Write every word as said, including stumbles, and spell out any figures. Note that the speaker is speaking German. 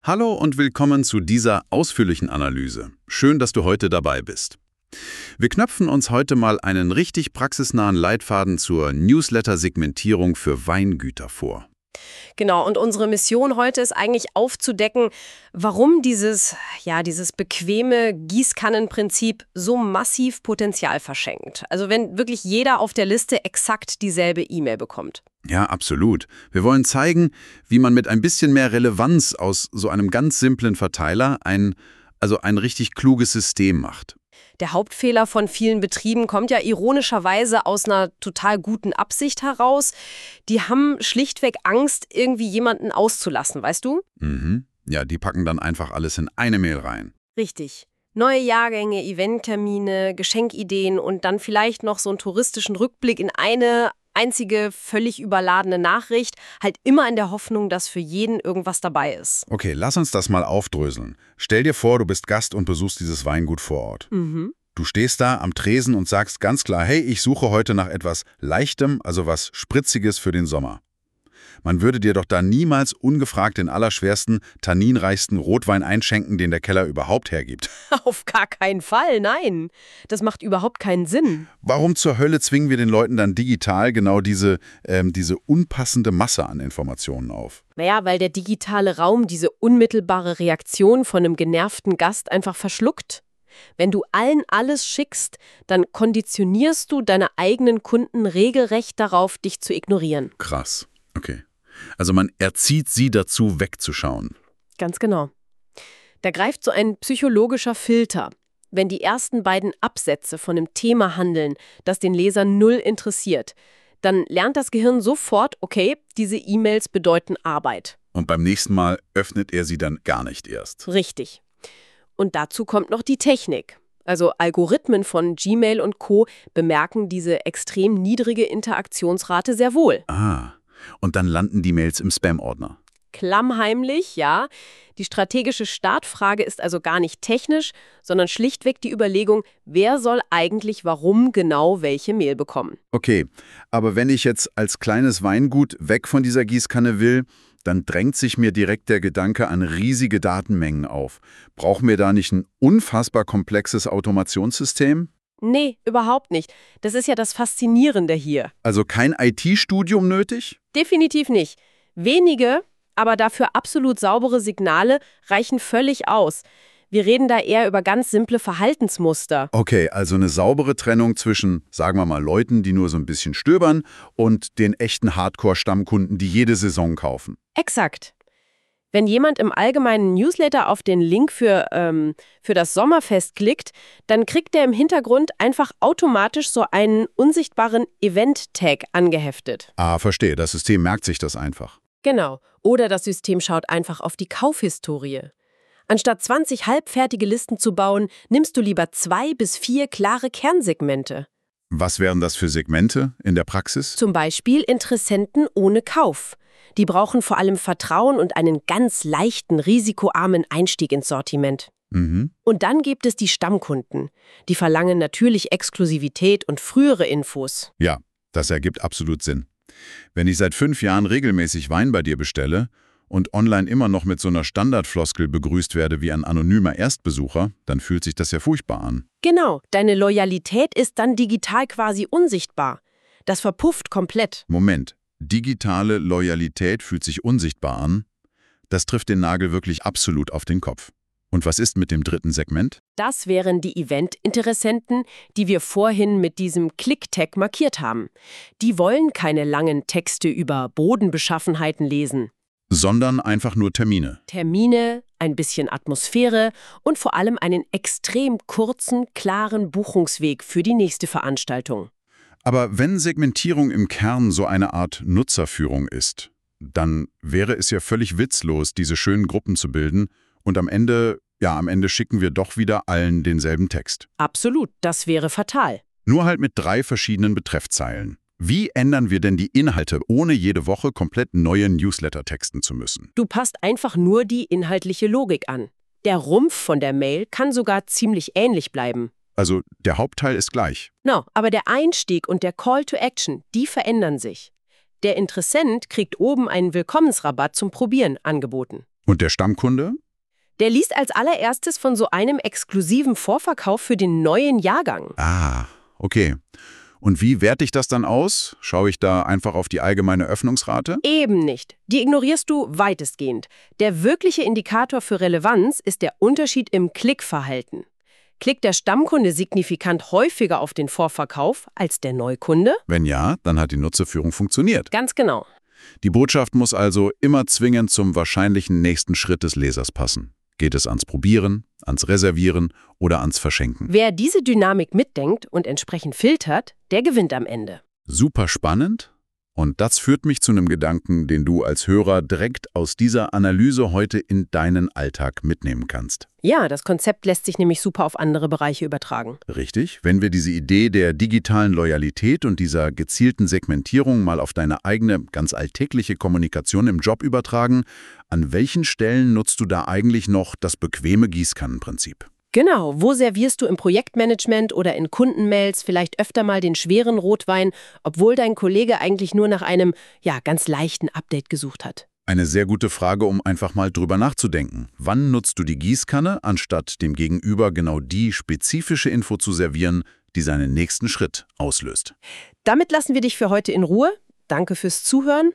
Hallo und willkommen zu dieser ausführlichen Analyse. Schön, dass du heute dabei bist. Wir knöpfen uns heute mal einen richtig praxisnahen Leitfaden zur Newsletter-Segmentierung für Weingüter vor. Genau, und unsere Mission heute ist eigentlich aufzudecken, warum dieses, ja, dieses bequeme Gießkannenprinzip so massiv Potenzial verschenkt. Also wenn wirklich jeder auf der Liste exakt dieselbe E-Mail bekommt. Ja, absolut. Wir wollen zeigen, wie man mit ein bisschen mehr Relevanz aus so einem ganz simplen Verteiler ein, also ein richtig kluges System macht. Der Hauptfehler von vielen Betrieben kommt ja ironischerweise aus einer total guten Absicht heraus. Die haben schlichtweg Angst, irgendwie jemanden auszulassen, weißt du? Mhm. Ja, die packen dann einfach alles in eine Mail rein. Richtig. Neue Jahrgänge, Eventtermine, Geschenkideen und dann vielleicht noch so einen touristischen Rückblick in eine einzige, völlig überladene Nachricht, halt immer in der Hoffnung, dass für jeden irgendwas dabei ist. Okay, lass uns das mal aufdröseln. Stell dir vor, du bist Gast und besuchst dieses Weingut vor Ort. Mhm. Du stehst da am Tresen und sagst ganz klar, hey, ich suche heute nach etwas Leichtem, also was Spritziges für den Sommer. Man würde dir doch da niemals ungefragt den allerschwersten, tanninreichsten Rotwein einschenken, den der Keller überhaupt hergibt. Auf gar keinen Fall, nein. Das macht überhaupt keinen Sinn. Warum zur Hölle zwingen wir den Leuten dann digital genau diese, ähm, diese unpassende Masse an Informationen auf? Naja, weil der digitale Raum diese unmittelbare Reaktion von einem genervten Gast einfach verschluckt. Wenn du allen alles schickst, dann konditionierst du deine eigenen Kunden regelrecht darauf, dich zu ignorieren. Krass. Okay. Also man erzieht sie dazu, wegzuschauen. Ganz genau. Da greift so ein psychologischer Filter. Wenn die ersten beiden Absätze von einem Thema handeln, das den Leser null interessiert, dann lernt das Gehirn sofort, okay, diese E-Mails bedeuten Arbeit. Und beim nächsten Mal öffnet er sie dann gar nicht erst. Richtig. Und dazu kommt noch die Technik. Also Algorithmen von Gmail und Co. bemerken diese extrem niedrige Interaktionsrate sehr wohl. Ah, und dann landen die Mails im Spam-Ordner. Klammheimlich, ja. Die strategische Startfrage ist also gar nicht technisch, sondern schlichtweg die Überlegung, wer soll eigentlich warum genau welche Mail bekommen. Okay, aber wenn ich jetzt als kleines Weingut weg von dieser Gießkanne will, dann drängt sich mir direkt der Gedanke an riesige Datenmengen auf. Brauchen wir da nicht ein unfassbar komplexes Automationssystem? Nee, überhaupt nicht. Das ist ja das Faszinierende hier. Also kein I T-Studium nötig? Definitiv nicht. Wenige, aber dafür absolut saubere Signale reichen völlig aus. Wir reden da eher über ganz simple Verhaltensmuster. Okay, also eine saubere Trennung zwischen, sagen wir mal, Leuten, die nur so ein bisschen stöbern und den echten Hardcore-Stammkunden, die jede Saison kaufen. Exakt. Wenn jemand im allgemeinen Newsletter auf den Link für, ähm, für das Sommerfest klickt, dann kriegt er im Hintergrund einfach automatisch so einen unsichtbaren Event-Tag angeheftet. Ah, verstehe. Das System merkt sich das einfach. Genau. Oder das System schaut einfach auf die Kaufhistorie. Anstatt zwanzig halbfertige Listen zu bauen, nimmst du lieber zwei bis vier klare Kernsegmente. Was wären das für Segmente in der Praxis? Zum Beispiel Interessenten ohne Kauf. Die brauchen vor allem Vertrauen und einen ganz leichten, risikoarmen Einstieg ins Sortiment. Mhm. Und dann gibt es die Stammkunden. Die verlangen natürlich Exklusivität und frühere Infos. Ja, das ergibt absolut Sinn. Wenn ich seit fünf Jahren regelmäßig Wein bei dir bestelle und online immer noch mit so einer Standardfloskel begrüßt werde wie ein anonymer Erstbesucher, dann fühlt sich das ja furchtbar an. Genau, deine Loyalität ist dann digital quasi unsichtbar. Das verpufft komplett. Moment. Digitale Loyalität fühlt sich unsichtbar an. Das trifft den Nagel wirklich absolut auf den Kopf. Und was ist mit dem dritten Segment? Das wären die Event-Interessenten, die wir vorhin mit diesem Click-Tag markiert haben. Die wollen keine langen Texte über Bodenbeschaffenheiten lesen. Sondern einfach nur Termine. Termine, ein bisschen Atmosphäre und vor allem einen extrem kurzen, klaren Buchungsweg für die nächste Veranstaltung. Aber wenn Segmentierung im Kern so eine Art Nutzerführung ist, dann wäre es ja völlig witzlos, diese schönen Gruppen zu bilden und am Ende, ja, am Ende schicken wir doch wieder allen denselben Text. Absolut, das wäre fatal. Nur halt mit drei verschiedenen Betreffzeilen. Wie ändern wir denn die Inhalte, ohne jede Woche komplett neue Newsletter texten zu müssen? Du passt einfach nur die inhaltliche Logik an. Der Rumpf von der Mail kann sogar ziemlich ähnlich bleiben. Also der Hauptteil ist gleich. No, aber der Einstieg und der Call to Action, die verändern sich. Der Interessent kriegt oben einen Willkommensrabatt zum Probieren angeboten. Und der Stammkunde? Der liest als allererstes von so einem exklusiven Vorverkauf für den neuen Jahrgang. Ah, okay. Und wie werte ich das dann aus? Schaue ich da einfach auf die allgemeine Öffnungsrate? Eben nicht. Die ignorierst du weitestgehend. Der wirkliche Indikator für Relevanz ist der Unterschied im Klickverhalten. Klickt der Stammkunde signifikant häufiger auf den Vorverkauf als der Neukunde? Wenn ja, dann hat die Nutzerführung funktioniert. Ganz genau. Die Botschaft muss also immer zwingend zum wahrscheinlichen nächsten Schritt des Lesers passen. Geht es ans Probieren, ans Reservieren oder ans Verschenken? Wer diese Dynamik mitdenkt und entsprechend filtert, der gewinnt am Ende. Super spannend. Und das führt mich zu einem Gedanken, den du als Hörer direkt aus dieser Analyse heute in deinen Alltag mitnehmen kannst. Ja, das Konzept lässt sich nämlich super auf andere Bereiche übertragen. Richtig. Wenn wir diese Idee der digitalen Loyalität und dieser gezielten Segmentierung mal auf deine eigene, ganz alltägliche Kommunikation im Job übertragen, an welchen Stellen nutzt du da eigentlich noch das bequeme Gießkannenprinzip? Genau, wo servierst du im Projektmanagement oder in Kundenmails vielleicht öfter mal den schweren Rotwein, obwohl dein Kollege eigentlich nur nach einem, ja, ganz leichten Update gesucht hat? Eine sehr gute Frage, um einfach mal drüber nachzudenken. Wann nutzt du die Gießkanne, anstatt dem Gegenüber genau die spezifische Info zu servieren, die seinen nächsten Schritt auslöst? Damit lassen wir dich für heute in Ruhe. Danke fürs Zuhören